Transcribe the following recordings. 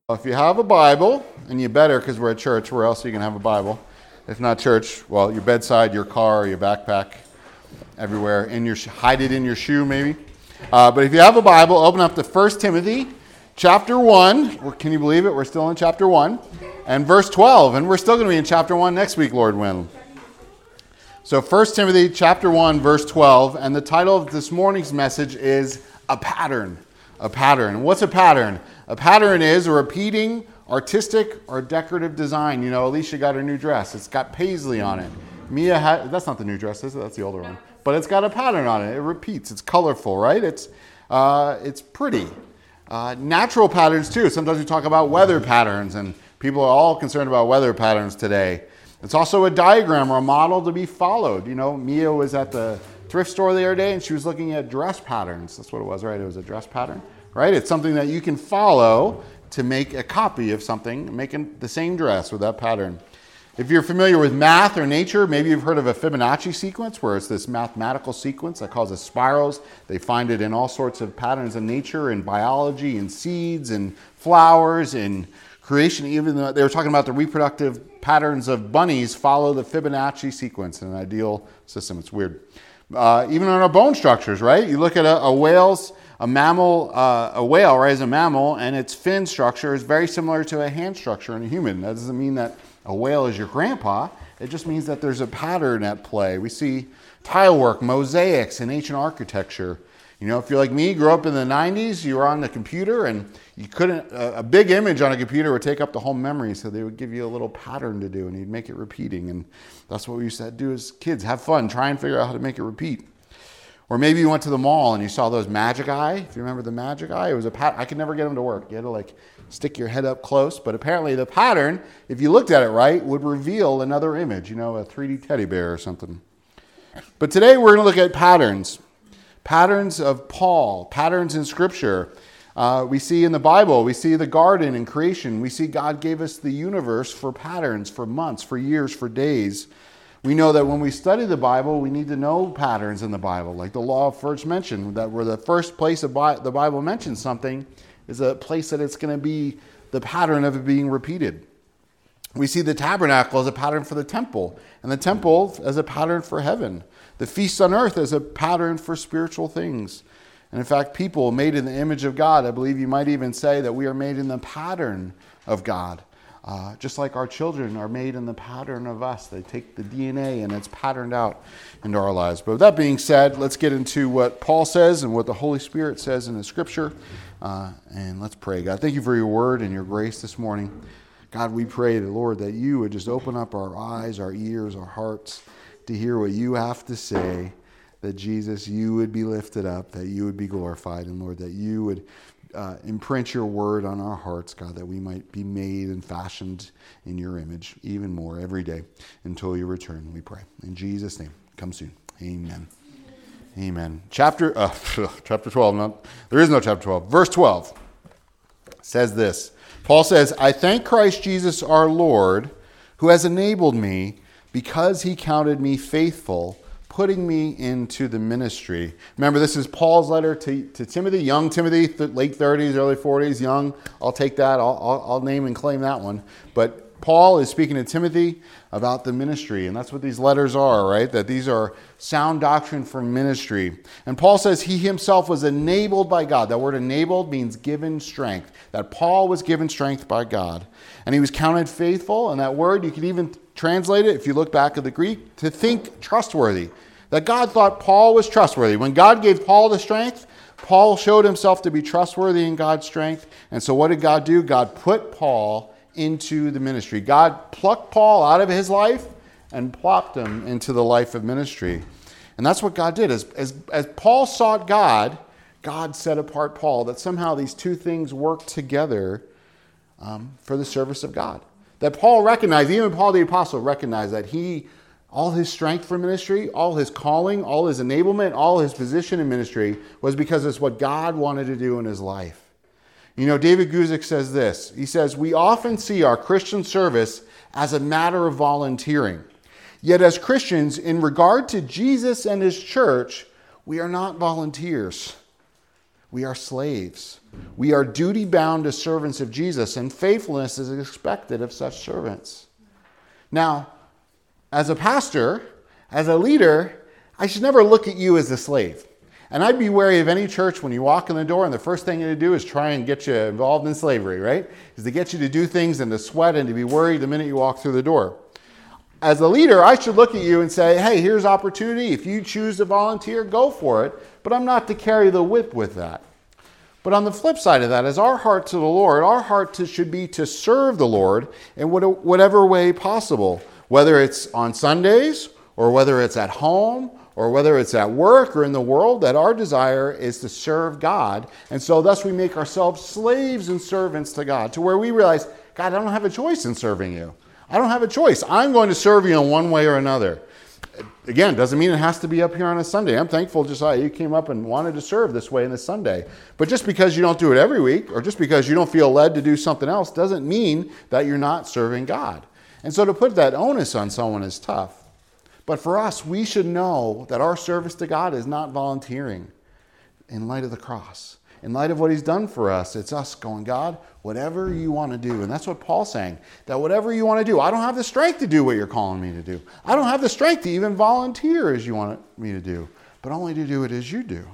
If you have a Bible, and you better because we're at church, where else are you going to have a Bible? If not church, well, your bedside, your car, your backpack, everywhere. Hide it in your shoe, maybe. But if you have a Bible, open up to 1 Timothy chapter 1. Can you believe it? We're still in chapter 1. And verse 12. And we're still going to be in chapter 1 next week, Lord willing. So 1 Timothy chapter 1, verse 12. And the title of this morning's message is A Pattern. A pattern. What's a pattern? A pattern is a repeating, artistic, or decorative design. You know, Alicia got her new dress. It's got paisley on it. Mia that's not the new dress, is it? That's the older one. But it's got a pattern on it. It repeats. It's colorful, right? It's pretty. Natural patterns, too. Sometimes we talk about weather patterns, and people are all concerned about weather patterns today. It's also a diagram or a model to be followed. You know, Mia was at the thrift store the other day, and she was looking at dress patterns. That's what it was, right? It was a dress pattern, right? It's something that you can follow to make a copy of something, making the same dress with that pattern. If you're familiar with math or nature, maybe you've heard of a Fibonacci sequence, where it's this mathematical sequence that causes spirals. They find it in all sorts of patterns in nature, in biology, in seeds, in flowers, in creation. Even though they were talking about the reproductive patterns of bunnies follow the Fibonacci sequence in an ideal system. It's weird. Even on our bone structures, right? You look at a whale, right, is a mammal, and its fin structure is very similar to a hand structure in a human. That doesn't mean that a whale is your grandpa. It just means that there's a pattern at play. We see tile work, mosaics in ancient architecture. You know, if you're like me, grew up in the 90s, you were on the computer, and you couldn't, a big image on a computer would take up the whole memory, so they would give you a little pattern to do, and you'd make it repeating. And that's what we used to do as kids. Have fun, try and figure out how to make it repeat. Or maybe you went to the mall and you saw those Magic Eye. If you remember the Magic Eye, it was a pattern. I could never get them to work. You had to stick your head up close. But apparently the pattern, if you looked at it right, would reveal another image, you know, a 3D teddy bear or something. But today we're going to look at patterns. Patterns of Paul, patterns in Scripture. We see in the Bible, we see the garden in creation. We see God gave us the universe for patterns, for months, for years, for days. We know that when we study the Bible, we need to know patterns in the Bible, like the law of first mention, that where the first place the Bible mentions something is a place that it's going to be the pattern of it being repeated. We see the tabernacle as a pattern for the temple, and the temple as a pattern for heaven. The feasts on earth as a pattern for spiritual things. And in fact, people made in the image of God, I believe you might even say that we are made in the pattern of God. Just like our children are made in the pattern of us. They take the DNA and it's patterned out into our lives. But with that being said, let's get into what Paul says and what the Holy Spirit says in the Scripture. And let's pray. God, thank you for your word and your grace this morning. God, we pray, Lord, that you would just open up our eyes, our ears, our hearts to hear what you have to say. That Jesus, you would be lifted up, that you would be glorified. And Lord, that you would imprint your word on our hearts, God, that we might be made and fashioned in your image even more every day until you return, we pray. In Jesus' name, come soon. Amen. Amen. Chapter 12. No, there is no chapter 12. Verse 12 says this. Paul says, I thank Christ Jesus our Lord, who has enabled me because he counted me faithful, putting me into the ministry. Remember, this is Paul's letter to Timothy, young Timothy, late 30s, early 40s, young. I'll take that. I'll name and claim that one. But Paul is speaking to Timothy about the ministry, and that's what these letters are, right? That these are sound doctrine for ministry. And Paul says he himself was enabled by God. That word enabled means given strength. That Paul was given strength by God. And he was counted faithful, and that word, you could even translate it, if you look back at the Greek, to think trustworthy. That God thought Paul was trustworthy. When God gave Paul the strength, Paul showed himself to be trustworthy in God's strength. And so what did God do? God put Paul into the ministry. God plucked Paul out of his life and plopped him into the life of ministry. And that's what God did. As Paul sought God, God set apart Paul. That somehow these two things work together for the service of God. That Paul recognized, even Paul the Apostle recognized that all his strength for ministry, all his calling, all his enablement, all his position in ministry was because it's what God wanted to do in his life. You know, David Guzik says this. He says, we often see our Christian service as a matter of volunteering. Yet as Christians, in regard to Jesus and his church, we are not volunteers. We are slaves. We are duty-bound as servants of Jesus, and faithfulness is expected of such servants. Now, as a pastor, as a leader, I should never look at you as a slave. And I'd be wary of any church when you walk in the door and the first thing to do is try and get you involved in slavery, right? Is to get you to do things and to sweat and to be worried the minute you walk through the door. As a leader, I should look at you and say, hey, here's opportunity. If you choose to volunteer, go for it. But I'm not to carry the whip with that. But on the flip side of that, as our heart to the Lord, our heart should be to serve the Lord in whatever way possible, whether it's on Sundays or whether it's at home or whether it's at work or in the world, that our desire is to serve God. And so thus we make ourselves slaves and servants to God, to where we realize, God, I don't have a choice in serving you. I don't have a choice. I'm going to serve you in one way or another. Again, doesn't mean it has to be up here on a Sunday. I'm thankful, Josiah, you came up and wanted to serve this way in this Sunday. But just because you don't do it every week, or just because you don't feel led to do something else, doesn't mean that you're not serving God. And so to put that onus on someone is tough. But for us, we should know that our service to God is not volunteering in light of the cross. In light of what he's done for us, it's us going, God, whatever you want to do. And that's what Paul's saying, that whatever you want to do, I don't have the strength to do what you're calling me to do. I don't have the strength to even volunteer as you want me to do, but only to do it as you do.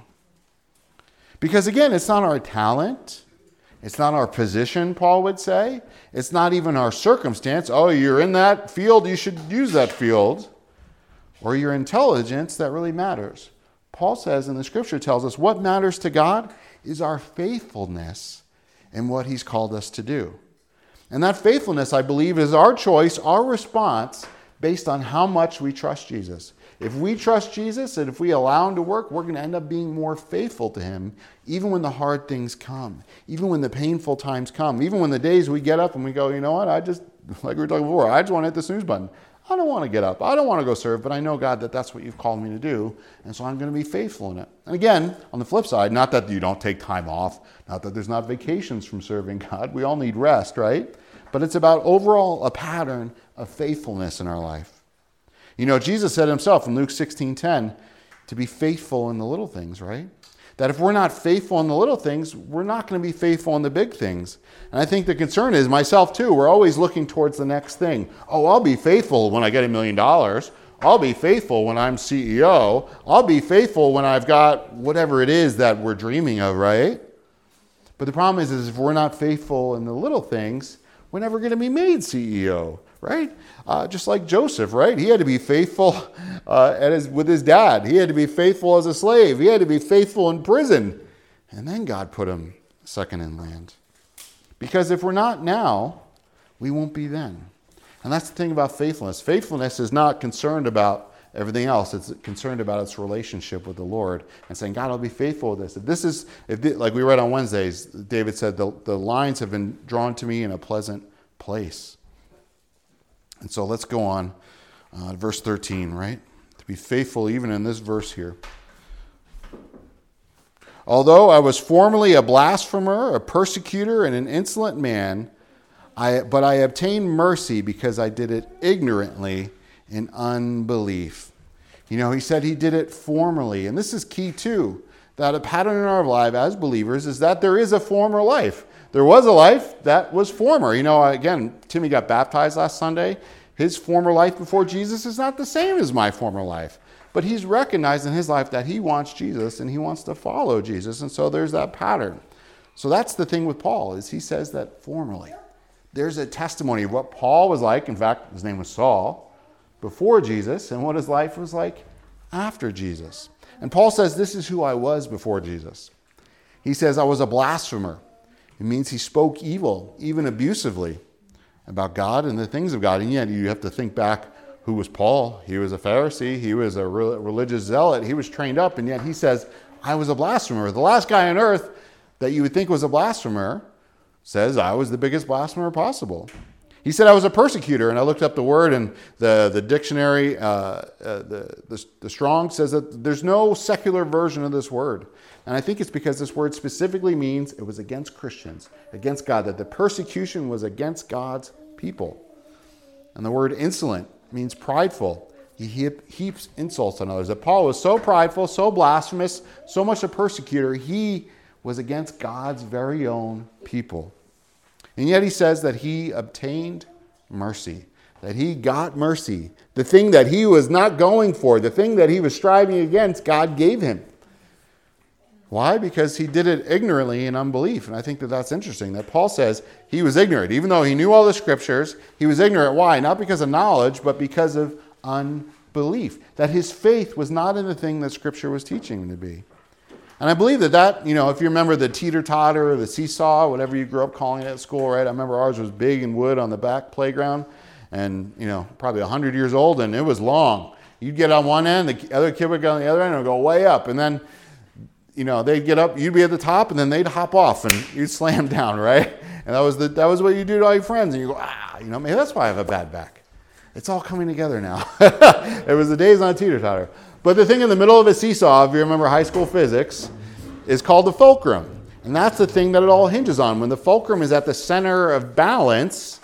Because again, it's not our talent. It's not our position, Paul would say. It's not even our circumstance. Oh, you're in that field, you should use that field. Or your intelligence that really matters. Paul says, and the scripture tells us, what matters to God is our faithfulness in what he's called us to do. And that faithfulness, I believe, is our choice, our response, based on how much we trust Jesus. If we trust Jesus and if we allow him to work, we're going to end up being more faithful to him, even when the hard things come, even when the painful times come, even when the days we get up and we go, you know what, like we were talking before, I just want to hit the snooze button. I don't want to get up. I don't want to go serve, but I know, God, that that's what you've called me to do, and so I'm going to be faithful in it. And again, on the flip side, not that you don't take time off, not that there's not vacations from serving God. We all need rest, right? But it's about overall a pattern of faithfulness in our life. You know, Jesus said himself in Luke 16:10 to be faithful in the little things, right? That if we're not faithful in the little things, we're not going to be faithful in the big things. And I think the concern is, myself too, we're always looking towards the next thing. Oh, I'll be faithful when I get $1 million. I'll be faithful when I'm CEO. I'll be faithful when I've got whatever it is that we're dreaming of, right? But the problem is if we're not faithful in the little things, we're never going to be made CEO, right? Just like Joseph, right? He had to be faithful with his dad. He had to be faithful as a slave. He had to be faithful in prison. And then God put him second in land. Because if we're not now, we won't be then. And that's the thing about faithfulness. Faithfulness is not concerned about everything else. It's concerned about its relationship with the Lord and saying, God, I'll be faithful with this. Like we read on Wednesdays, David said, the lines have been drawn to me in a pleasant place. And so let's go on. Verse 13, right? To be faithful even in this verse here. Although I was formerly a blasphemer, a persecutor, and an insolent man, but I obtained mercy because I did it ignorantly in unbelief. You know, he said he did it formerly. And this is key too, that a pattern in our life as believers is that there is a former life. There was a life that was former. You know, again, Timmy got baptized last Sunday. His former life before Jesus is not the same as my former life. But he's recognized in his life that he wants Jesus and he wants to follow Jesus. And so there's that pattern. So that's the thing with Paul, is he says that formerly. There's a testimony of what Paul was like. In fact, his name was Saul, before Jesus, and what his life was like after Jesus. And Paul says, this is who I was before Jesus. He says, I was a blasphemer. It means he spoke evil, even abusively, about God and the things of God. And yet you have to think back, who was Paul? He was a Pharisee. He was a religious zealot. He was trained up, and yet he says, I was a blasphemer. The last guy on earth that you would think was a blasphemer says I was the biggest blasphemer possible. He said I was a persecutor, and I looked up the word, and the dictionary, the Strong says that there's no secular version of this word. And I think it's because this word specifically means it was against Christians, against God, that the persecution was against God's people. And the word insolent means prideful. He heaps insults on others. That Paul was so prideful, so blasphemous, so much a persecutor, he was against God's very own people. And yet he says that he obtained mercy, that he got mercy. The thing that he was not going for, the thing that he was striving against, God gave him. Why? Because he did it ignorantly in unbelief. And I think that that's interesting, that Paul says he was ignorant. Even though he knew all the scriptures, he was ignorant. Why? Not because of knowledge, but because of unbelief. That his faith was not in the thing that scripture was teaching him to be. And I believe that, if you remember the teeter-totter or the seesaw, whatever you grew up calling it at school, right? I remember ours was big and wood on the back playground and, probably 100 years old, and it was long. You'd get on one end, the other kid would get on the other end and go way up. And then, they'd get up, you'd be at the top, and then they'd hop off and you'd slam down, right? And that was what you do to all your friends. And you go, maybe that's why I have a bad back. It's all coming together now. It was the days on a teeter-totter. But the thing in the middle of a seesaw, if you remember high school physics, is called the fulcrum. And that's the thing that it all hinges on. When the fulcrum is at the center of balance,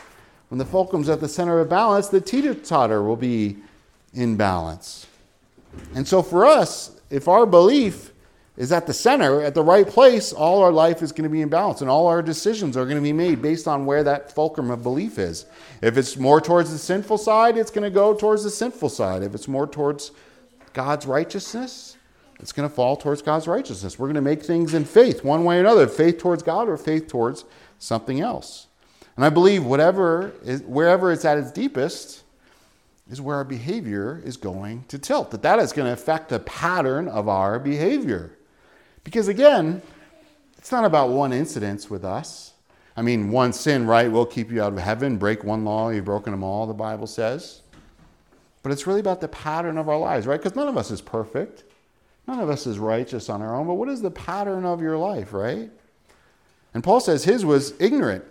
the teeter-totter will be in balance. And so for us, if our belief is at the center, at the right place, all our life is going to be in balance, and all our decisions are going to be made based on where that fulcrum of belief is. If it's more towards the sinful side, it's going to go towards the sinful side. If it's more towards God's righteousness, it's going to fall towards God's righteousness. We're going to make things in faith, one way or another, faith towards God or faith towards something else. And I believe wherever it's at its deepest is where our behavior is going to tilt, that is going to affect the pattern of our behavior. Because again, it's not about one incident with us. I mean, one sin, right, will keep you out of heaven. Break one law, you've broken them all, the Bible says. But it's really about the pattern of our lives, right? Because none of us is perfect. None of us is righteous on our own. But what is the pattern of your life, right? And Paul says his was ignorant.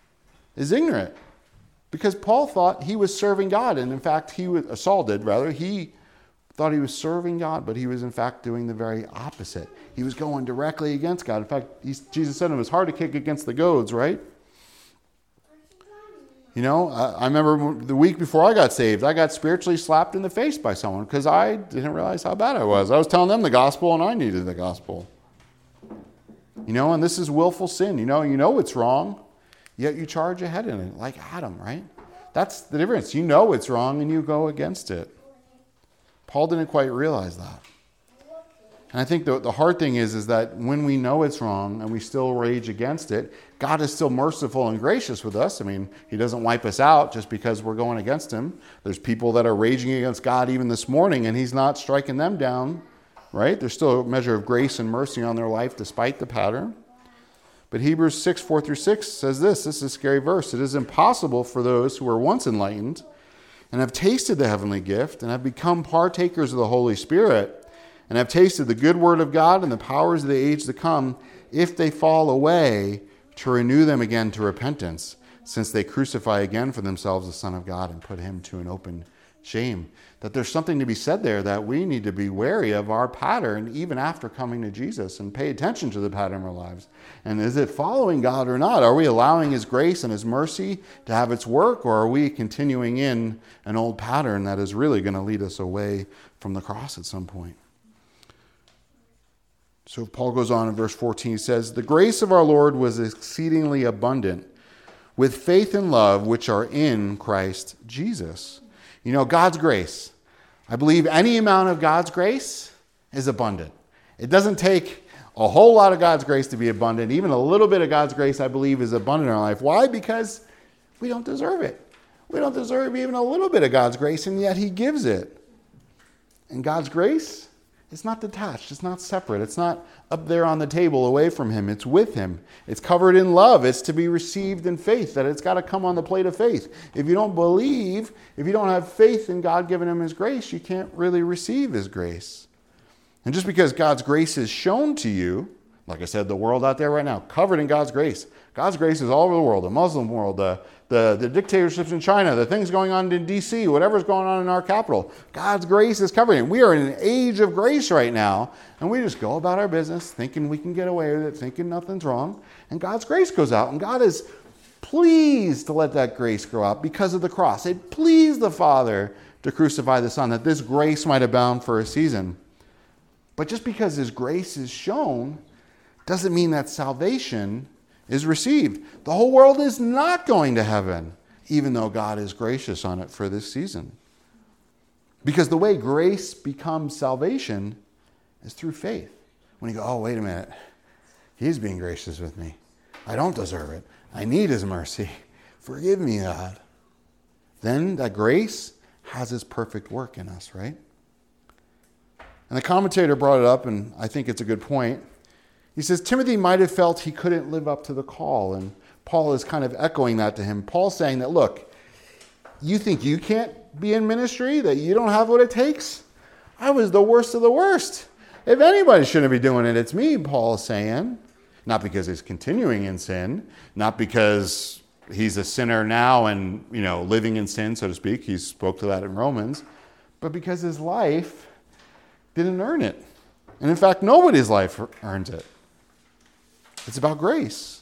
Because Paul thought he was serving God. And in fact, Saul did. He thought he was serving God, but he was in fact doing the very opposite. He was going directly against God. In fact, Jesus said it was hard to kick against the goads, right? I remember the week before I got saved, I got spiritually slapped in the face by someone because I didn't realize how bad I was. I was telling them the gospel and I needed the gospel. And this is willful sin. You know it's wrong, yet you charge ahead in it, like Adam, right? That's the difference. You know it's wrong and you go against it. Paul didn't quite realize that. And I think the hard thing is that when we know it's wrong and we still rage against it, God is still merciful and gracious with us. I mean, he doesn't wipe us out just because we're going against him. There's people that are raging against God even this morning, and he's not striking them down, right? There's still a measure of grace and mercy on their life despite the pattern. But Hebrews 6:4-6 says this is a scary verse. It is impossible for those who were once enlightened and have tasted the heavenly gift and have become partakers of the Holy Spirit and have tasted the good word of God and the powers of the age to come, if they fall away, to renew them again to repentance, since they crucify again for themselves the Son of God and put him to an open shame. That there's something to be said there, that we need to be wary of our pattern even after coming to Jesus and pay attention to the pattern of our lives. And is it following God or not? Are we allowing his grace and his mercy to have its work, or are we continuing in an old pattern that is really going to lead us away from the cross at some point? So Paul goes on in verse 14, he says, "The grace of our Lord was exceedingly abundant with faith and love which are in Christ Jesus." God's grace. I believe any amount of God's grace is abundant. It doesn't take a whole lot of God's grace to be abundant. Even a little bit of God's grace, I believe, is abundant in our life. Why? Because we don't deserve it. We don't deserve even a little bit of God's grace, and yet he gives it. And God's grace, it's not detached. It's not separate. It's not up there on the table away from him. It's with him. It's covered in love. It's to be received in faith, that it's got to come on the plate of faith. If you don't believe, if you don't have faith in God giving him his grace, you can't really receive his grace. And just because God's grace is shown to you, like I said, the world out there right now, covered in God's grace. God's grace is all over the world, the Muslim world, the dictatorships in China, the things going on in D.C., whatever's going on in our capital. God's grace is covering it. We are in an age of grace right now, and we just go about our business thinking we can get away with it, thinking nothing's wrong, and God's grace goes out, and God is pleased to let that grace go out because of the cross. It pleased the Father to crucify the Son, that this grace might abound for a season. But just because his grace is shown doesn't mean that salvation is received. The whole world is not going to heaven, even though God is gracious on it for this season. Because the way grace becomes salvation is through faith. When you go, oh, wait a minute, he's being gracious with me. I don't deserve it. I need his mercy. Forgive me, God. Then that grace has its perfect work in us, right? And the commentator brought it up, and I think it's a good point. He says, Timothy might have felt he couldn't live up to the call, and Paul is kind of echoing that to him. Paul's saying that, look, you think you can't be in ministry, that you don't have what it takes? I was the worst of the worst. If anybody shouldn't be doing it, it's me, Paul is saying. Not because he's continuing in sin, not because he's a sinner now and, living in sin, so to speak. He spoke to that in Romans. But because his life didn't earn it. And in fact, nobody's life earns it. It's about grace.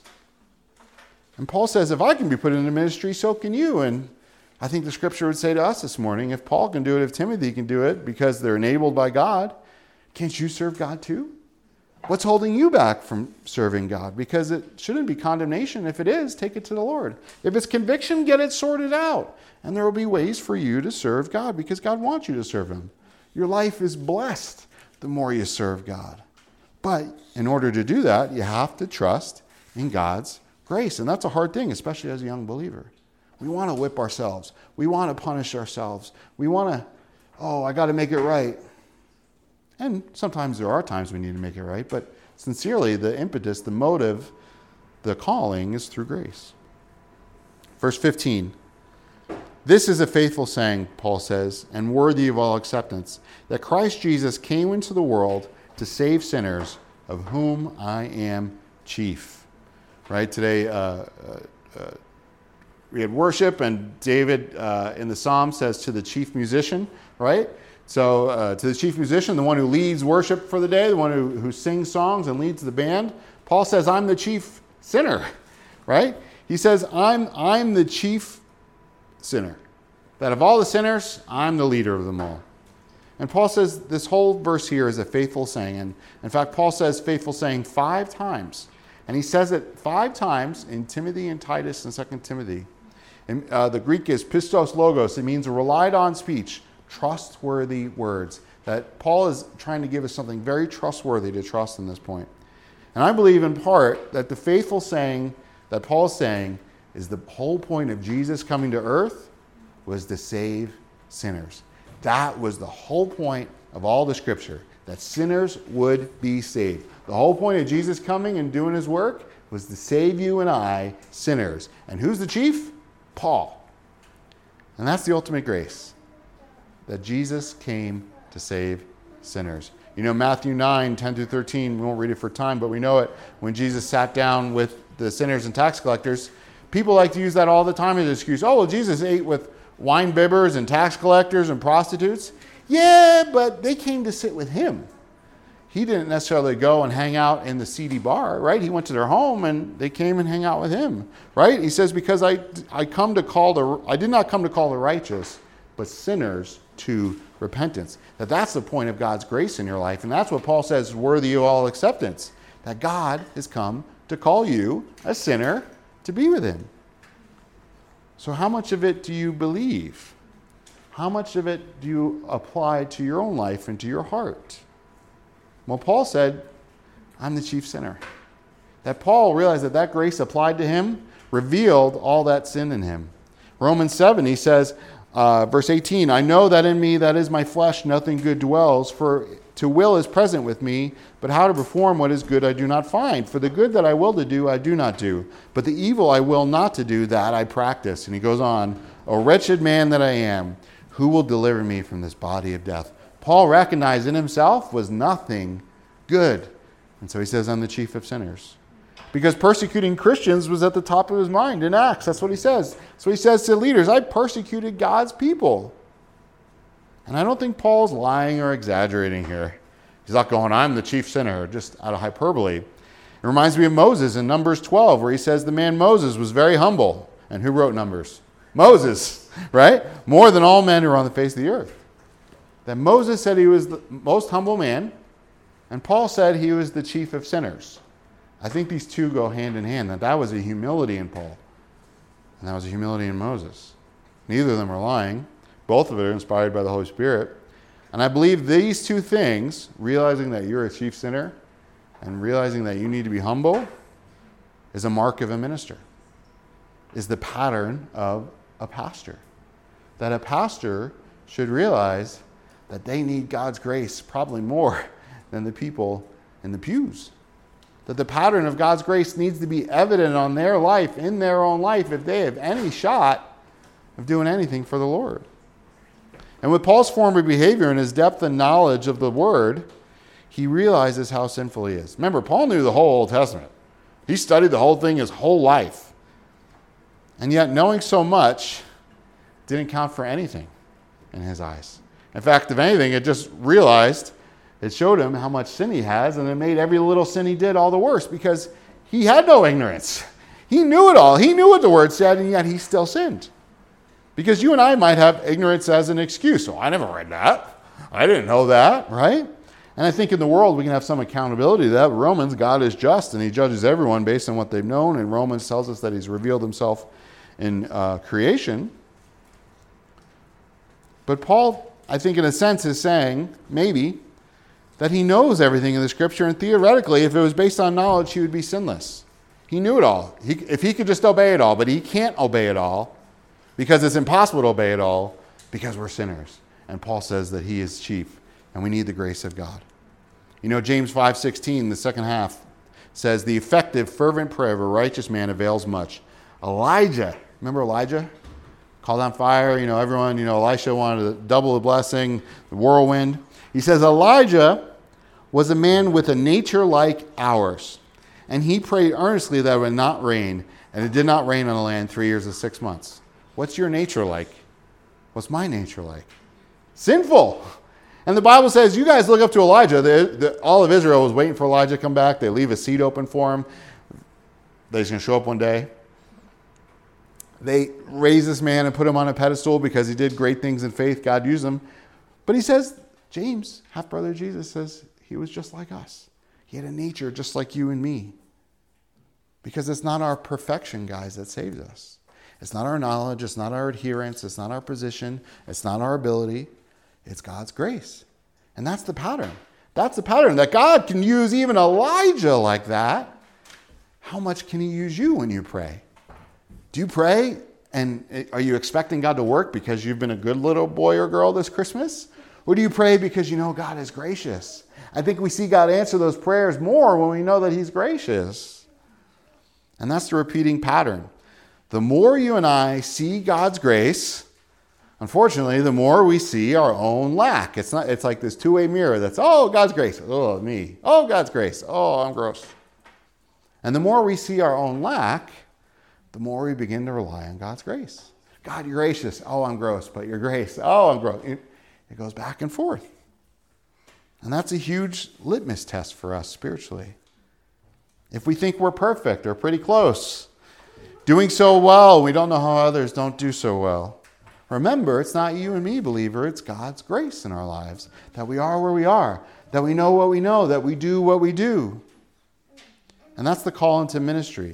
And Paul says, if I can be put into ministry, so can you. And I think the scripture would say to us this morning, if Paul can do it, if Timothy can do it, because they're enabled by God, can't you serve God too? What's holding you back from serving God? Because it shouldn't be condemnation. If it is, take it to the Lord. If it's conviction, get it sorted out. And there will be ways for you to serve God because God wants you to serve him. Your life is blessed the more you serve God. But in order to do that, you have to trust in God's grace. And that's a hard thing, especially as a young believer. We want to whip ourselves. We want to punish ourselves. We want to, I got to make it right. And sometimes there are times we need to make it right. But sincerely, the impetus, the motive, the calling is through grace. Verse 15. This is a faithful saying, Paul says, and worthy of all acceptance, that Christ Jesus came into the world to save sinners, of whom I am chief. Right? Today, we had worship, and David in the Psalm says to the chief musician, right? So to the chief musician, the one who leads worship for the day, the one who sings songs and leads the band, Paul says, I'm the chief sinner, right? He says, I'm the chief sinner. That of all the sinners, I'm the leader of them all. And Paul says this whole verse here is a faithful saying. And in fact, Paul says faithful saying 5 times. And he says it 5 times in Timothy and Titus and 2 Timothy. And the Greek is pistos logos. It means relied on speech, trustworthy words. That Paul is trying to give us something very trustworthy to trust in this point. And I believe in part that the faithful saying that Paul is saying is the whole point of Jesus coming to earth was to save sinners. That was the whole point of all the scripture, that sinners would be saved. The whole point of Jesus coming and doing his work was to save you and I, sinners. And who's the chief? Paul. And that's the ultimate grace, that Jesus came to save sinners. You know, Matthew 9, 10 through 13, we won't read it for time, but we know it. When Jesus sat down with the sinners and tax collectors, people like to use that all the time as an excuse. Oh, well, Jesus ate with wine bibbers and tax collectors and prostitutes. Yeah, but they came to sit with him. He didn't necessarily go and hang out in the seedy bar, right? He went to their home and they came and hang out with him, right? He says, because I did not come to call the righteous, but sinners to repentance. That's the point of God's grace in your life. And that's what Paul says is worthy of all acceptance. That God has come to call you, a sinner, to be with him. So how much of it do you believe? How much of it do you apply to your own life and to your heart? Well, Paul said, I'm the chief sinner. That Paul realized that grace applied to him revealed all that sin in him. Romans 7, he says, verse 18, I know that in me, that is my flesh, nothing good dwells, for to will is present with me, but how to perform what is good I do not find. For the good that I will to do, I do not do. But the evil I will not to do, that I practice. And he goes on, O wretched man that I am, who will deliver me from this body of death? Paul recognized in himself was nothing good. And so he says, I'm the chief of sinners. Because persecuting Christians was at the top of his mind in Acts. That's what he says. So he says to leaders, I persecuted God's people. And I don't think Paul's lying or exaggerating here. He's not going, I'm the chief sinner, just out of hyperbole. It reminds me of Moses in Numbers 12, where he says the man Moses was very humble. And who wrote Numbers? Moses, right? More than all men who are on the face of the earth. That Moses said he was the most humble man, and Paul said he was the chief of sinners. I think these two go hand in hand, that was a humility in Paul, and that was a humility in Moses. Neither of them are lying. Both of it are inspired by the Holy Spirit. And I believe these two things, realizing that you're a chief sinner and realizing that you need to be humble, is a mark of a minister, is the pattern of a pastor. That a pastor should realize that they need God's grace probably more than the people in the pews. That the pattern of God's grace needs to be evident on their life, in their own life, if they have any shot of doing anything for the Lord. And with Paul's form of behavior and his depth and knowledge of the Word, he realizes how sinful he is. Remember, Paul knew the whole Old Testament. He studied the whole thing his whole life. And yet, knowing so much didn't count for anything in his eyes. In fact, if anything, it showed him how much sin he has, and it made every little sin he did all the worse because he had no ignorance. He knew it all. He knew what the Word said, and yet he still sinned. Because you and I might have ignorance as an excuse. Oh, I never read that. I didn't know that, right? And I think in the world we can have some accountability to that. Romans, God is just and he judges everyone based on what they've known. And Romans tells us that he's revealed himself in creation. But Paul, I think in a sense, is saying, maybe, that he knows everything in the Scripture. And theoretically, if it was based on knowledge, he would be sinless. He knew it all. If he could just obey it all, but he can't obey it all, because it's impossible to obey it all, because we're sinners. And Paul says that he is chief, and we need the grace of God. You know, James 5:16, the second half, says, the effective, fervent prayer of a righteous man avails much. Elijah, remember Elijah? Called on fire, everyone, Elisha wanted to double the blessing, the whirlwind. He says, Elijah was a man with a nature like ours, and he prayed earnestly that it would not rain, and it did not rain on the land 3 years and 6 months. What's your nature like? What's my nature like? Sinful. And the Bible says, you guys look up to Elijah. All of Israel was waiting for Elijah to come back. They leave a seat open for him. That he's going to show up one day. They raise this man and put him on a pedestal because he did great things in faith. God used him. But he says, James, half-brother Jesus, says he was just like us. He had a nature just like you and me. Because it's not our perfection, guys, that saves us. It's not our knowledge, it's not our adherence, it's not our position, it's not our ability. It's God's grace. And that's the pattern. That's the pattern, that God can use even Elijah like that. How much can he use you when you pray? Do you pray and are you expecting God to work because you've been a good little boy or girl this Christmas? Or do you pray because you know God is gracious? I think we see God answer those prayers more when we know that he's gracious. And that's the repeating pattern. The more you and I see God's grace, unfortunately, the more we see our own lack. It's like this two-way mirror that's, oh, God's grace. Oh, me. Oh, God's grace. Oh, I'm gross. And the more we see our own lack, the more we begin to rely on God's grace. God, you're gracious. Oh, I'm gross. But your grace. Oh, I'm gross. It goes back and forth. And that's a huge litmus test for us spiritually. If we think we're perfect or pretty close, doing so well, we don't know how others don't do so well. Remember, it's not you and me, believer. It's God's grace in our lives. That we are where we are. That we know what we know. That we do what we do. And that's the call into ministry.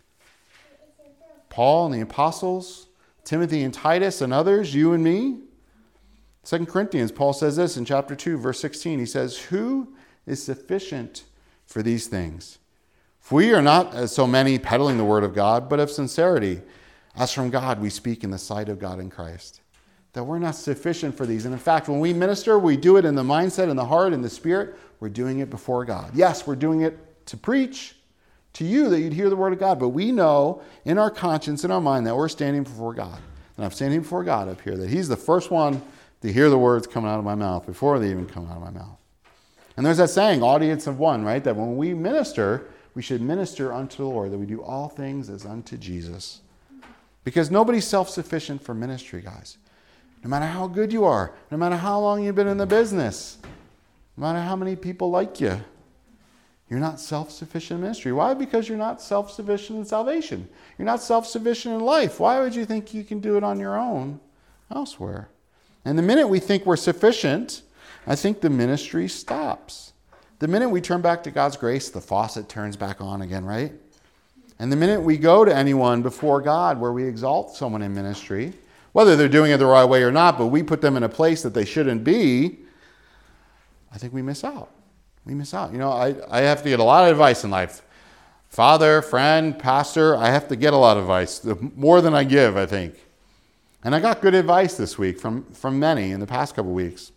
Paul and the apostles, Timothy and Titus and others, you and me. 2 Corinthians, Paul says this in chapter 2, verse 16. He says, who is sufficient for these things? For we are not, as so many, peddling the word of God, but of sincerity. As from God, we speak in the sight of God in Christ. That we're not sufficient for these. And in fact, when we minister, we do it in the mindset, in the heart, in the spirit. We're doing it before God. Yes, we're doing it to preach to you that you'd hear the word of God. But we know in our conscience, in our mind, that we're standing before God. And I'm standing before God up here, that he's the first one to hear the words coming out of my mouth before they even come out of my mouth. And there's that saying, audience of one, right? That when we minister, we should minister unto the Lord, that we do all things as unto Jesus. Because nobody's self-sufficient for ministry, guys. No matter how good you are, no matter how long you've been in the business, no matter how many people like you, you're not self-sufficient in ministry. Why? Because you're not self-sufficient in salvation. You're not self-sufficient in life. Why would you think you can do it on your own elsewhere? And the minute we think we're sufficient, I think the ministry stops. The minute we turn back to God's grace, the faucet turns back on again, right? And the minute we go to anyone before God where we exalt someone in ministry, whether they're doing it the right way or not, but we put them in a place that they shouldn't be, I think we miss out. We miss out. I have to get a lot of advice in life. Father, friend, pastor, I have to get a lot of advice, more than I give, I think. And I got good advice this week from many in the past couple of weeks.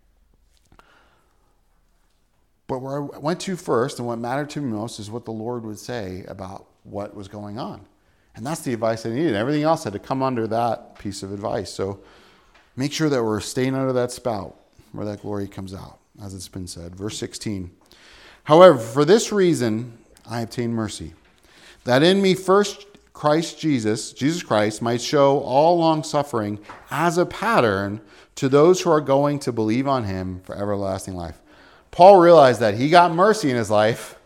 But where I went to first and what mattered to me most is what the Lord would say about what was going on. And that's the advice I needed. Everything else had to come under that piece of advice. So make sure that we're staying under that spout where that glory comes out, as it's been said. Verse 16. However, for this reason I obtained mercy, that in me first Jesus Christ, might show all long suffering as a pattern to those who are going to believe on him for everlasting life. Paul realized that he got mercy in his life.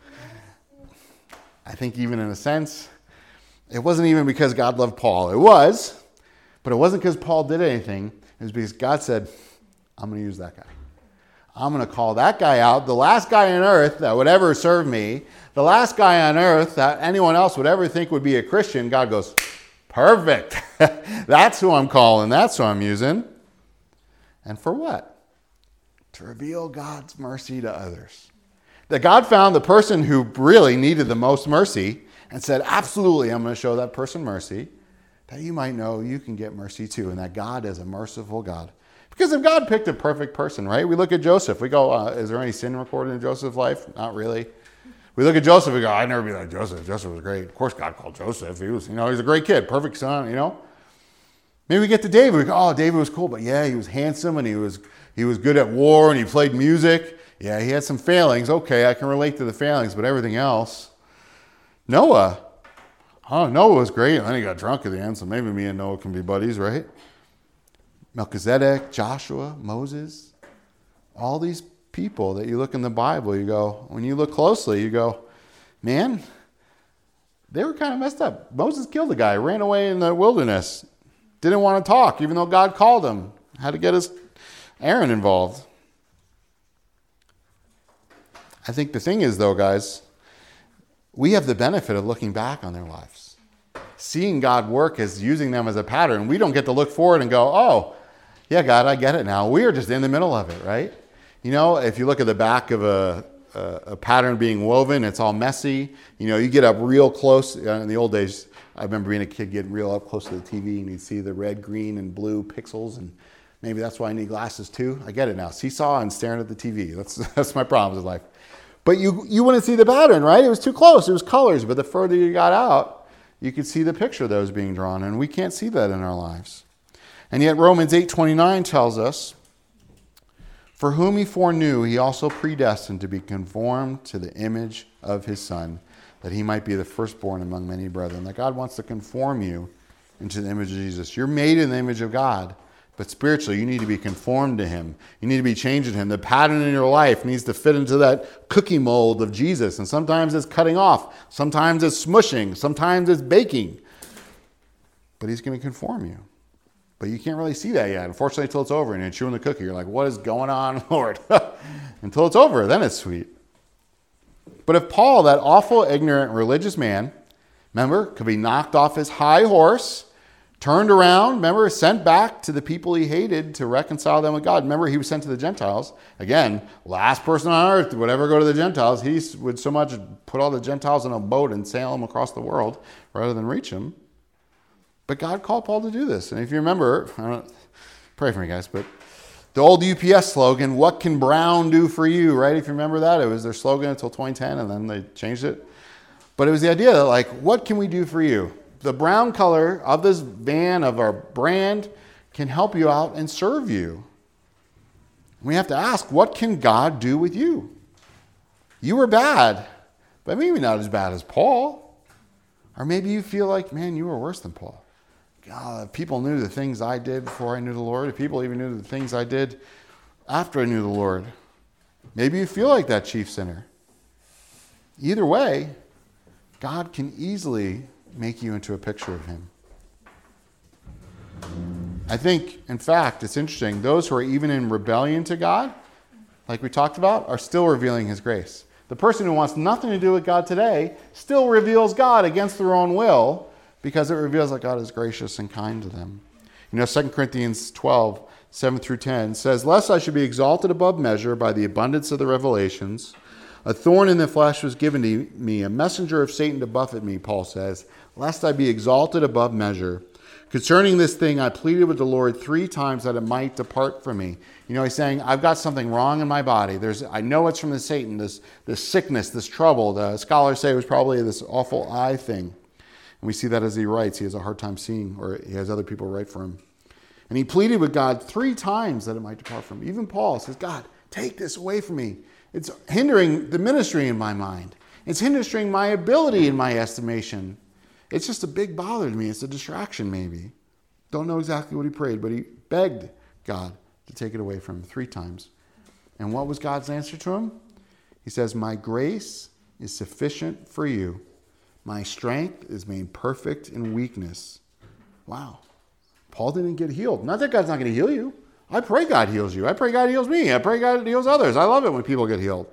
I think even in a sense, it wasn't even because God loved Paul. It was, but it wasn't because Paul did anything. It was because God said, I'm going to use that guy. I'm going to call that guy out, the last guy on earth that would ever serve me, the last guy on earth that anyone else would ever think would be a Christian. God goes, perfect. That's who I'm calling. That's who I'm using. And for what? To reveal God's mercy to others. That God found the person who really needed the most mercy and said, absolutely, I'm going to show that person mercy, that you might know you can get mercy too, and that God is a merciful God. Because if God picked a perfect person, right? We look at Joseph. We go, is there any sin recorded in Joseph's life? Not really. We look at Joseph, we go, I'd never be like Joseph. Joseph was great. Of course God called Joseph. He was, he's a great kid, perfect son, Maybe we get to David. We go, oh, David was cool, but yeah, he was handsome and he was good at war and he played music. Yeah, he had some failings. Okay, I can relate to the failings, but everything else. Noah. Oh, Noah was great. And then he got drunk at the end, so maybe me and Noah can be buddies, right? Melchizedek, Joshua, Moses. All these people that you look in the Bible, you go, when you look closely, you go, man, they were kind of messed up. Moses killed a guy, ran away in the wilderness, didn't want to talk, even though God called him. Had to get Aaron involved. I think the thing is, though, guys, we have the benefit of looking back on their lives. Seeing God work as using them as a pattern. We don't get to look forward and go, oh, yeah, God, I get it now. We are just in the middle of it, right? If you look at the back of a pattern being woven, it's all messy. You get up real close. In the old days, I remember being a kid getting real up close to the TV and you'd see the red, green, and blue pixels. And maybe that's why I need glasses too. I get it now. Seesaw and staring at the TV. That's my problems in life. But you wouldn't see the pattern, right? It was too close. It was colors. But the further you got out, you could see the picture that was being drawn. And we can't see that in our lives. And yet Romans 8:29 tells us, for whom he foreknew, he also predestined to be conformed to the image of his Son, that he might be the firstborn among many brethren. That God wants to conform you into the image of Jesus. You're made in the image of God, but spiritually you need to be conformed to him. You need to be changing him. The pattern in your life needs to fit into that cookie mold of Jesus. And sometimes it's cutting off. Sometimes it's smushing. Sometimes it's baking. But he's going to conform you. But you can't really see that yet, unfortunately, until it's over and you're chewing the cookie. You're like, what is going on, Lord? Until it's over, then it's sweet. But if Paul, that awful, ignorant, religious man, remember, could be knocked off his high horse, turned around, remember, sent back to the people he hated to reconcile them with God. Remember, he was sent to the Gentiles. Again, last person on earth would ever go to the Gentiles. He would so much put all the Gentiles in a boat and sail them across the world rather than reach them. But God called Paul to do this. And if you remember, pray for me, guys, but the old UPS slogan, what can Brown do for you, right? If you remember that, it was their slogan until 2010, and then they changed it. But it was the idea that, what can we do for you? The brown color of this van, of our brand, can help you out and serve you. We have to ask, what can God do with you? You were bad, but maybe not as bad as Paul. Or maybe you feel like, man, you were worse than Paul. God, if people knew the things I did before I knew the Lord, if people even knew the things I did after I knew the Lord, maybe you feel like that chief sinner. Either way, God can easily make you into a picture of him. I think, in fact, it's interesting, those who are even in rebellion to God, like we talked about, are still revealing his grace. The person who wants nothing to do with God today still reveals God against their own will because it reveals that God is gracious and kind to them. 2 Corinthians 12, 7 through 10 says, "Lest I should be exalted above measure by the abundance of the revelations, a thorn in the flesh was given to me, a messenger of Satan to buffet me," Paul says, "lest I be exalted above measure. Concerning this thing, I pleaded with the Lord 3 times that it might depart from me." He's saying, I've got something wrong in my body. I know it's from the Satan, this sickness, this trouble. The scholars say it was probably this awful eye thing. And we see that as he writes. He has a hard time seeing, or he has other people write for him. And he pleaded with God 3 times that it might depart from him. Even Paul says, God, take this away from me. It's hindering the ministry in my mind. It's hindering my ability in my estimation. It's just a big bother to me. It's a distraction maybe. Don't know exactly what he prayed, but he begged God to take it away from him 3 times. And what was God's answer to him? He says, "My grace is sufficient for you. My strength is made perfect in weakness." Wow. Paul didn't get healed. Not that God's not going to heal you. I pray God heals you. I pray God heals me. I pray God heals others. I love it when people get healed.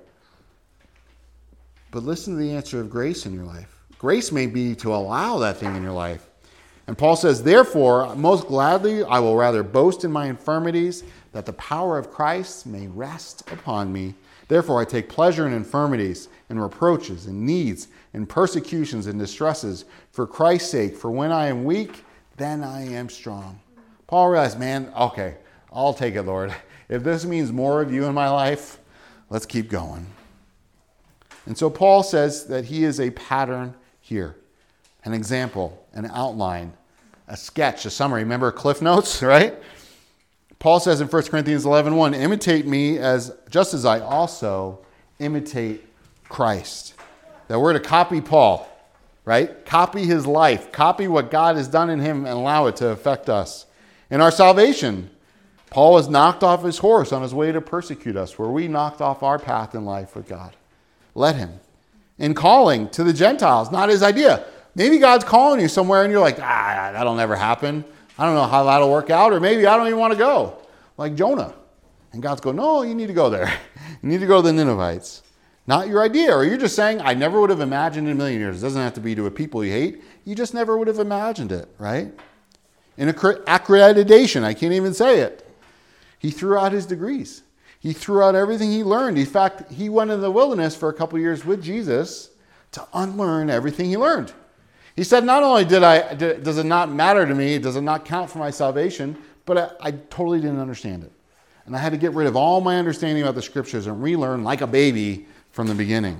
But listen to the answer of grace in your life. Grace may be to allow that thing in your life. And Paul says, "Therefore, most gladly, I will rather boast in my infirmities, that the power of Christ may rest upon me. Therefore, I take pleasure in infirmities, in reproaches, in needs, in persecutions, and distresses, for Christ's sake. For when I am weak, then I am strong." Paul realized, man, okay, I'll take it, Lord. If this means more of you in my life, let's keep going. And so Paul says that he is a pattern here, an example, an outline, a sketch, a summary. Remember Cliff Notes, right? Paul says in 1 Corinthians 11:1, "Imitate me just as I also imitate Christ." That we're to copy Paul, right? Copy his life. Copy what God has done in him and allow it to affect us. In our salvation, Paul was knocked off his horse on his way to persecute us, where we knocked off our path in life with God. Let him. In calling to the Gentiles, not his idea. Maybe God's calling you somewhere and you're like, that'll never happen. I don't know how that'll work out, or maybe I don't even want to go, like Jonah. And God's going, no, you need to go there. You need to go to the Ninevites. Not your idea, or you're just saying, I never would have imagined in a million years. It doesn't have to be to a people you hate. You just never would have imagined it, right? In accreditation, I can't even say it. He threw out his degrees. He threw out everything he learned. In fact, he went in the wilderness for a couple years with Jesus to unlearn everything he learned. He said, not only does it not matter to me, does it not count for my salvation, but I totally didn't understand it. And I had to get rid of all my understanding about the scriptures and relearn like a baby from the beginning.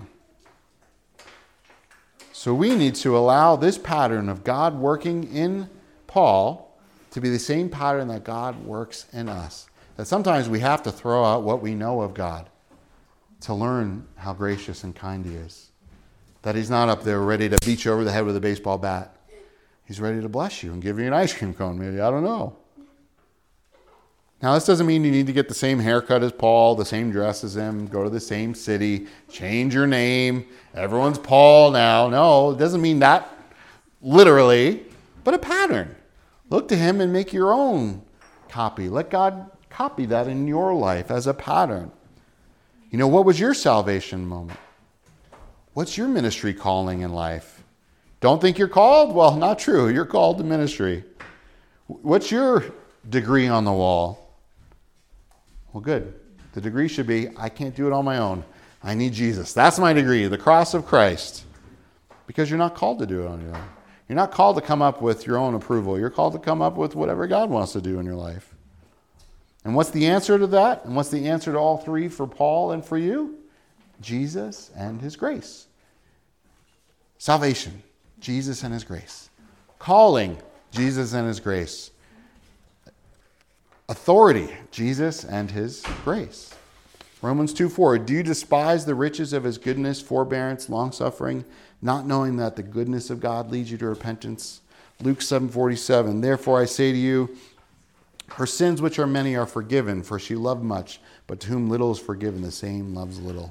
So we need to allow this pattern of God working in Paul to be the same pattern that God works in us. That sometimes we have to throw out what we know of God to learn how gracious and kind he is. That he's not up there ready to beat you over the head with a baseball bat. He's ready to bless you and give you an ice cream cone, maybe. I don't know. Now, this doesn't mean you need to get the same haircut as Paul, the same dress as him, go to the same city, change your name. Everyone's Paul now. No, it doesn't mean that literally, but a pattern. Look to him and make your own copy. Let God copy that in your life as a pattern. What was your salvation moment? What's your ministry calling in life? Don't think you're called? Well, not true. You're called to ministry. What's your degree on the wall? Well, good. The degree should be, I can't do it on my own. I need Jesus. That's my degree, the cross of Christ. Because you're not called to do it on your own. You're not called to come up with your own approval. You're called to come up with whatever God wants to do in your life. And what's the answer to that? And what's the answer to all 3 for Paul and for you? Jesus and his grace. Salvation, Jesus and his grace. Calling, Jesus and his grace. Authority, Jesus and his grace. Romans 2:4, do you despise the riches of his goodness, forbearance, long-suffering, not knowing that the goodness of God leads you to repentance? Luke 7:47, therefore I say to you, her sins which are many are forgiven, for she loved much, but to whom little is forgiven, the same loves little.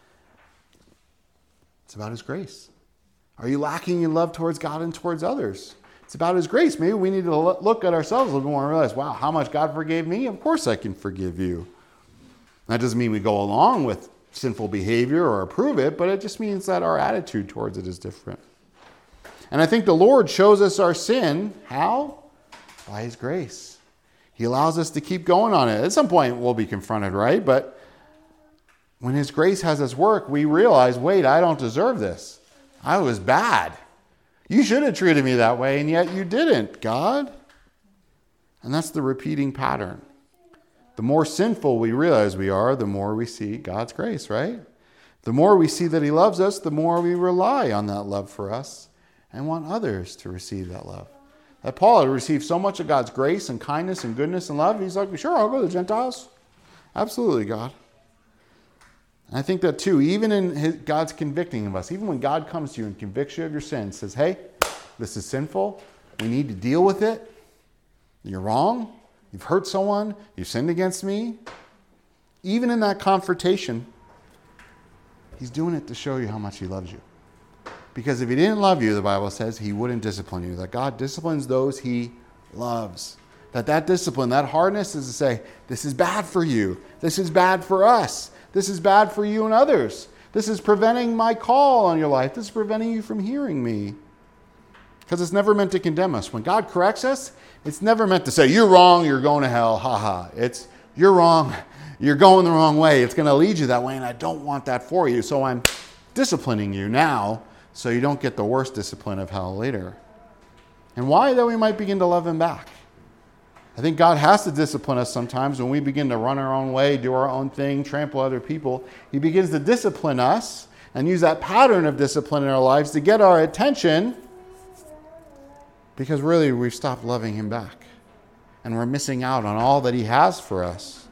It's about his grace. Are you lacking in love towards God and towards others? It's about his grace. Maybe we need to look at ourselves a little more and realize, wow, how much God forgave me? Of course I can forgive you. That doesn't mean we go along with sinful behavior or approve it, but it just means that our attitude towards it is different. And I think the Lord shows us our sin. How? By His grace. He allows us to keep going on it. At some point, we'll be confronted, right? But when His grace has us work, we realize, wait, I don't deserve this. I was bad. You should have treated me that way, and yet you didn't, God. And that's the repeating pattern. The more sinful we realize we are, the more we see God's grace, right? The more we see that He loves us, the more we rely on that love for us and want others to receive that love. That Paul had received so much of God's grace and kindness and goodness and love, he's like, sure, I'll go to the Gentiles. Absolutely, God. And I think that too, even in God's convicting of us, even when God comes to you and convicts you of your sin, says, hey, this is sinful, we need to deal with it, you're wrong, you've hurt someone, you've sinned against me. Even in that confrontation, He's doing it to show you how much He loves you. Because if He didn't love you, the Bible says, He wouldn't discipline you. That God disciplines those He loves. That discipline, that hardness is to say, this is bad for you. This is bad for us. This is bad for you and others. This is preventing my call on your life. This is preventing you from hearing me. Because it's never meant to condemn us. When God corrects us, it's never meant to say, you're wrong, you're going to hell, ha. It's, you're wrong, you're going the wrong way. It's going to lead you that way, and I don't want that for you. So I'm disciplining you now so you don't get the worst discipline of hell later. And why? That we might begin to love Him back. I think God has to discipline us sometimes when we begin to run our own way, do our own thing, trample other people. He begins to discipline us and use that pattern of discipline in our lives to get our attention, because really we've stopped loving Him back. And we're missing out on all that He has for us.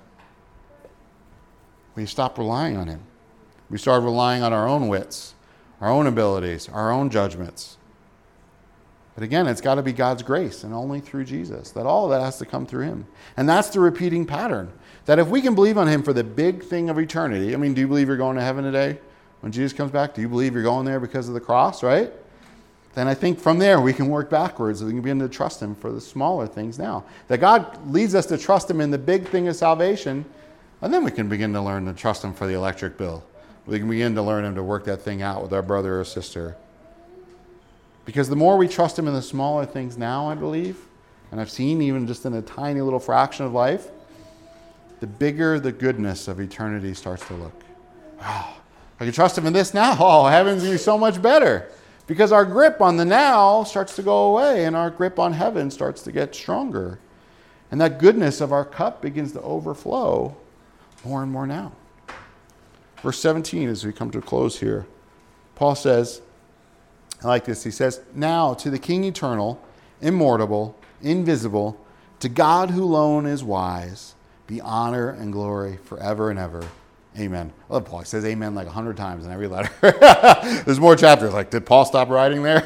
We've stopped relying on Him. We started relying on our own wits, our own abilities, our own judgments. But again, it's got to be God's grace, and only through Jesus. That all of that has to come through Him. And that's the repeating pattern. That if we can believe on Him for the big thing of eternity, I mean, do you believe you're going to heaven today when Jesus comes back? Do you believe you're going there because of the cross, right? Then I think from there we can work backwards. We can begin to trust Him for the smaller things now. That God leads us to trust Him in the big thing of salvation, and then we can begin to learn to trust Him for the electric bill. We can begin to learn Him to work that thing out with our brother or sister. Because the more we trust Him in the smaller things now, I believe, and I've seen even just in a tiny little fraction of life, the bigger the goodness of eternity starts to look. Oh, I can trust Him in this now. Oh, heaven's going to be so much better. Because our grip on the now starts to go away, and our grip on heaven starts to get stronger. And that goodness of our cup begins to overflow more and more now. Verse 17, as we come to a close here, Paul says, I like this. He says, now to the King eternal, immortal, invisible, to God who alone is wise, be honor and glory forever and ever. Amen. I love Paul. He says amen like 100 times in every letter. There's more chapters. Like, did Paul stop writing there?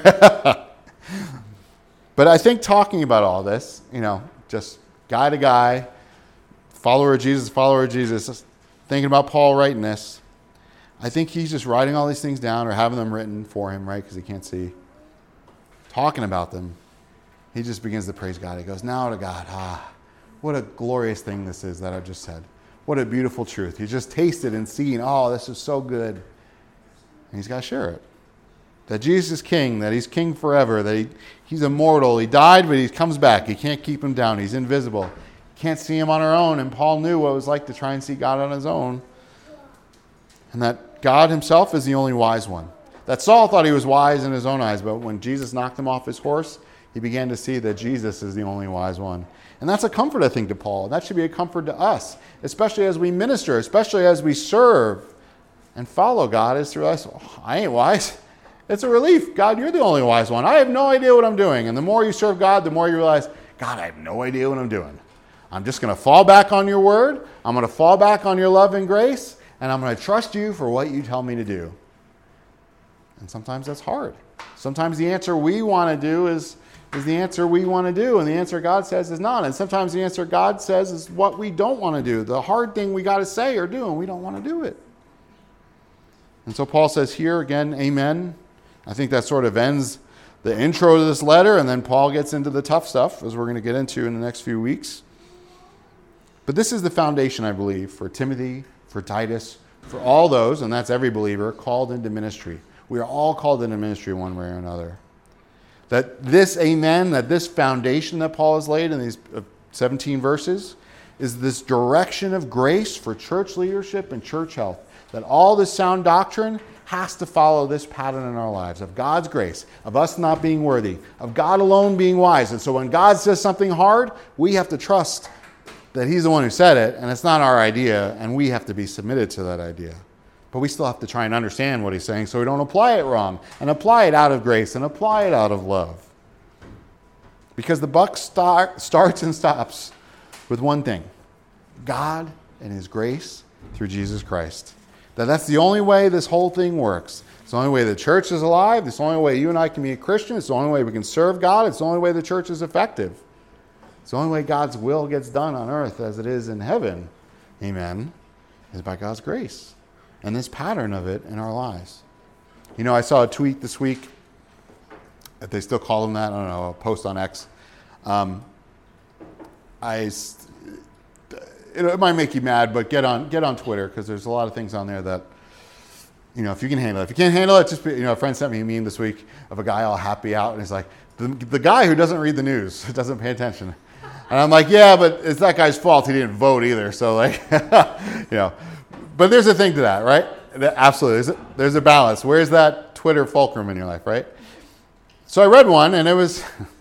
But I think talking about all this, just guy to guy, follower of Jesus, thinking about Paul writing this, I think he's just writing all these things down or having them written for him, right? Because he can't see. Talking about them, he just begins to praise God. He goes, now to God, what a glorious thing this is that I just said. What a beautiful truth. He's just tasted and seen, this is so good. And he's got to share it. That Jesus is King, that He's King forever, that He's immortal. He died, but He comes back. You can't keep Him down. He's invisible. Can't see Him on our own. And Paul knew what it was like to try and see God on his own. And that God Himself is the only wise one. That Saul thought he was wise in his own eyes, but when Jesus knocked him off his horse, he began to see that Jesus is the only wise one. And that's a comfort, I think, to Paul. That should be a comfort to us, especially as we minister, especially as we serve and follow God, is to realize, I ain't wise. It's a relief. God, you're the only wise one. I have no idea what I'm doing. And the more you serve God, the more you realize, God, I have no idea what I'm doing. I'm just going to fall back on your word. I'm going to fall back on your love and grace. And I'm going to trust you for what you tell me to do. And sometimes that's hard. Sometimes the answer we want to do is the answer we want to do. And the answer God says is not. And sometimes the answer God says is what we don't want to do. The hard thing we got to say or do, and we don't want to do it. And so Paul says here again, amen. I think that sort of ends the intro to this letter. And then Paul gets into the tough stuff, as we're going to get into in the next few weeks. But this is the foundation, I believe, for Timothy for Titus, for all those, and that's every believer, called into ministry. We are all called into ministry one way or another. That this amen, that this foundation that Paul has laid in these 17 verses is this direction of grace for church leadership and church health. That all this sound doctrine has to follow this pattern in our lives of God's grace, of us not being worthy, of God alone being wise. And so when God says something hard, we have to trust that he's the one who said it, and it's not our idea, and we have to be submitted to that idea. But we still have to try and understand what he's saying so we don't apply it wrong, and apply it out of grace, and apply it out of love. Because the buck starts and stops with one thing: God and his grace through Jesus Christ. That's the only way this whole thing works. It's the only way the church is alive. It's the only way you and I can be a Christian. It's the only way we can serve God. It's the only way the church is effective. It's the only way God's will gets done on earth as it is in heaven, amen, is by God's grace and this pattern of it in our lives. You know, I saw a tweet this week, if they still call them that, I don't know, a post on X. It might make you mad, but get on Twitter, because there's a lot of things on there that, you know, if you can handle it. If you can't handle it, just be, you know, a friend sent me a meme this week of a guy all happy out, and he's like, the guy who doesn't read the news, doesn't pay attention. And I'm like, yeah, but it's that guy's fault. He didn't vote either. So, like, you know, but there's a thing to that, right? Absolutely. There's a balance. Where's that Twitter fulcrum in your life, right? So I read one, and it was,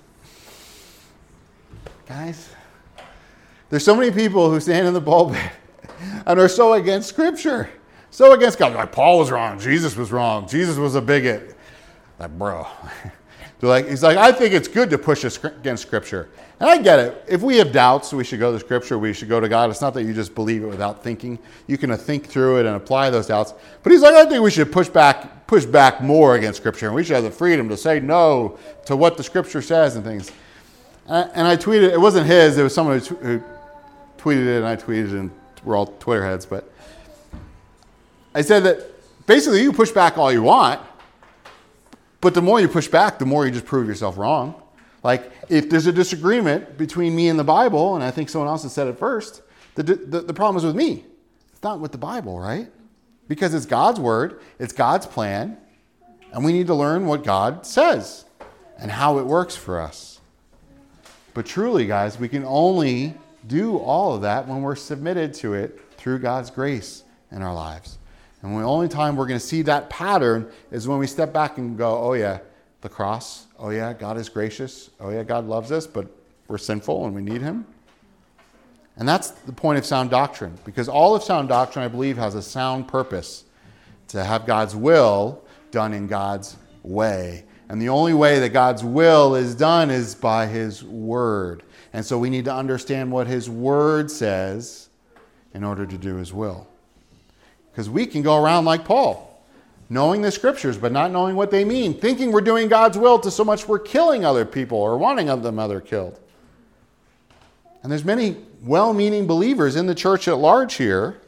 guys, there's so many people who stand in the pulpit and are so against Scripture, so against God. Like, Paul was wrong. Jesus was wrong. Jesus was a bigot. Like, bro. He's like, I think it's good to push against Scripture. And I get it. If we have doubts, we should go to Scripture. We should go to God. It's not that you just believe it without thinking. You can think through it and apply those doubts. But he's like, I think we should push back more against Scripture. And we should have the freedom to say no to what the Scripture says and things. And I tweeted, it wasn't his. It was someone who tweeted it, and I tweeted it, and we're all Twitter heads. But I said that basically you push back all you want, but the more you push back, the more you just prove yourself wrong. Like, if there's a disagreement between me and the Bible, and I think someone else has said it first, the problem is with me. It's not with the Bible, right? Because it's God's word, it's God's plan, and we need to learn what God says and how it works for us. But truly, guys, we can only do all of that when we're submitted to it through God's grace in our lives. And the only time we're going to see that pattern is when we step back and go, oh yeah, the cross. Oh yeah, God is gracious. Oh yeah, God loves us, but we're sinful and we need him. And that's the point of sound doctrine, because all of sound doctrine, I believe, has a sound purpose to have God's will done in God's way. And the only way that God's will is done is by his word. And so we need to understand what his word says in order to do his will. Because we can go around like Paul, knowing the scriptures, but not knowing what they mean, thinking we're doing God's will to so much we're killing other people or wanting them other killed. And there's many well-meaning believers in the church at large here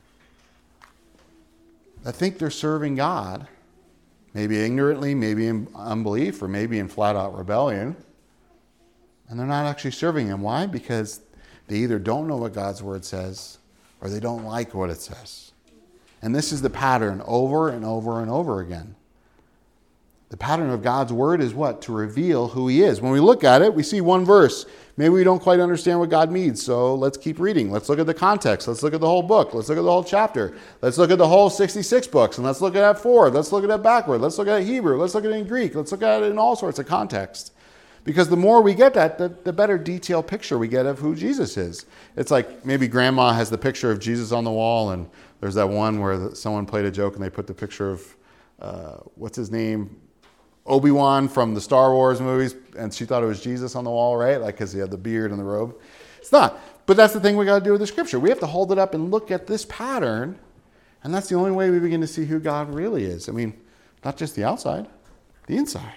that think they're serving God, maybe ignorantly, maybe in unbelief, or maybe in flat-out rebellion. And they're not actually serving him. Why? Because they either don't know what God's word says or they don't like what it says. And this is the pattern over and over and over again. The pattern of God's word is what? To reveal who he is. When we look at it, we see one verse. Maybe we don't quite understand what God means, so let's keep reading. Let's look at the context. Let's look at the whole book. Let's look at the whole chapter. Let's look at the whole 66 books, and let's look at that forward. Let's look at that backward. Let's look at it in Hebrew. Let's look at it in Greek. Let's look at it in all sorts of context. Because the more we get that, the better detailed picture we get of who Jesus is. It's like maybe grandma has the picture of Jesus on the wall, and there's that one where someone played a joke and they put the picture of, what's his name? Obi-Wan from the Star Wars movies, and she thought it was Jesus on the wall, right? Like, because he had the beard and the robe. It's not. But that's the thing we got to do with the scripture. We have to hold it up and look at this pattern, and that's the only way we begin to see who God really is. I mean, not just the outside, the inside.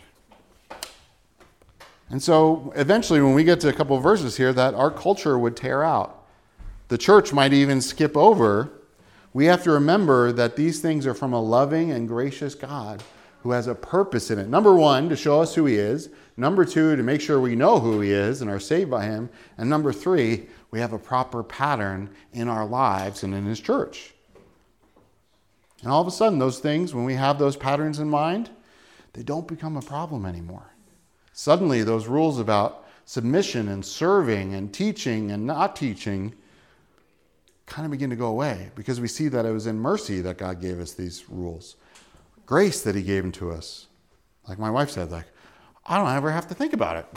And so eventually when we get to a couple of verses here that our culture would tear out, the church might even skip over, we have to remember that these things are from a loving and gracious God who has a purpose in it. Number one, to show us who he is. Number two, to make sure we know who he is and are saved by him. And number three, we have a proper pattern in our lives and in his church. And all of a sudden, those things, when we have those patterns in mind, they don't become a problem anymore. Suddenly, those rules about submission and serving and teaching and not teaching kind of begin to go away, because we see that it was in mercy that God gave us these rules. Grace that he gave them to us. Like my wife said, I don't ever have to think about it.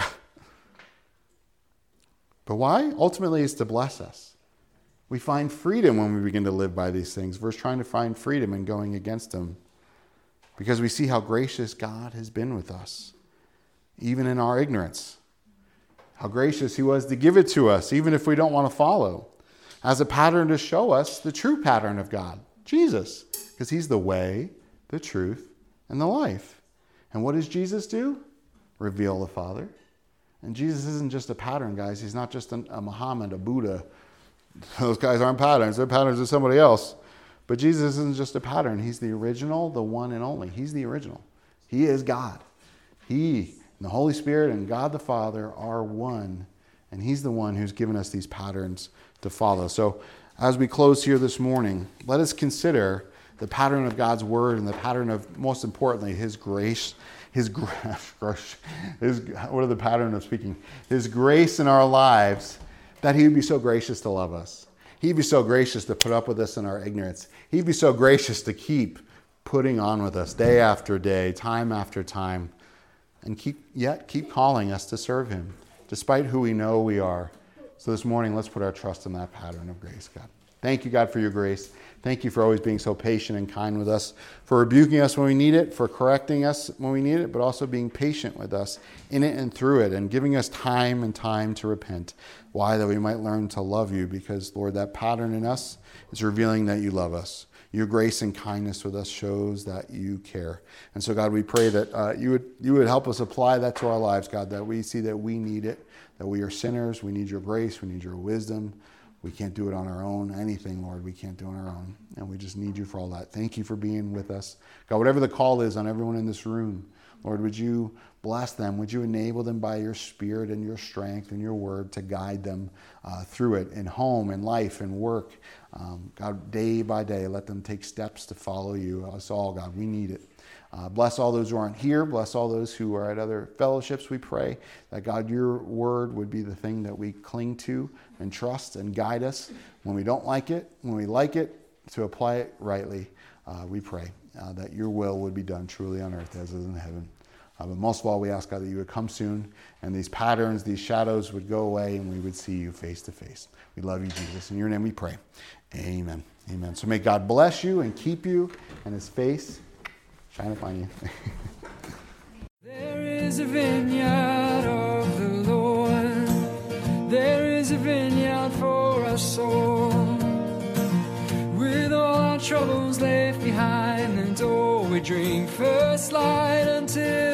But why? Ultimately, it's to bless us. We find freedom when we begin to live by these things versus trying to find freedom and going against them, because we see how gracious God has been with us, even in our ignorance. How gracious he was to give it to us, even if we don't want to follow, as a pattern to show us the true pattern of God, Jesus, because he's the way, the truth, and the life. And what does Jesus do? Reveal the Father. And Jesus isn't just a pattern, guys. He's not just a Muhammad, a Buddha. Those guys aren't patterns. They're patterns of somebody else. But Jesus isn't just a pattern. He's the original, the one and only. He's the original. He is God. He and the Holy Spirit and God the Father are one. And he's the one who's given us these patterns to follow. So as we close here this morning, let us consider the pattern of God's word and the pattern of, most importantly, his grace, what are the pattern of speaking? His grace in our lives, that he would be so gracious to love us. He'd be so gracious to put up with us in our ignorance. He'd be so gracious to keep putting on with us day after day, time after time, and keep calling us to serve him, despite who we know we are. So this morning, let's put our trust in that pattern of grace, God. Thank you, God, for your grace. Thank you for always being so patient and kind with us, for rebuking us when we need it, for correcting us when we need it, but also being patient with us in it and through it, and giving us time and time to repent. Why? That we might learn to love you, because, Lord, that pattern in us is revealing that you love us. Your grace and kindness with us shows that you care. And so, God, we pray that you would help us apply that to our lives, God, that we see that we need it, that we are sinners, we need your grace, we need your wisdom. We can't do it on our own. Anything, Lord, we can't do on our own. And we just need you for all that. Thank you for being with us. God, whatever the call is on everyone in this room, Lord, would you bless them? Would you enable them by your Spirit and your strength and your word to guide them through it in home, in life, in work? God, day by day, let them take steps to follow you. Us all, God, we need it. Bless all those who aren't here. Bless all those who are at other fellowships, we pray. That, God, your word would be the thing that we cling to and trust and guide us when we don't like it, when we like it, to apply it rightly. We pray that your will would be done truly on earth as it is in heaven. But most of all, we ask, God, that you would come soon and these patterns, these shadows would go away and we would see you face to face. We love you, Jesus. In your name we pray. Amen. Amen. So may God bless you and keep you, and his face shine upon you. There is a vineyard of the Lord. There is a vineyard for us all. With all our troubles left behind, and all we drink first light until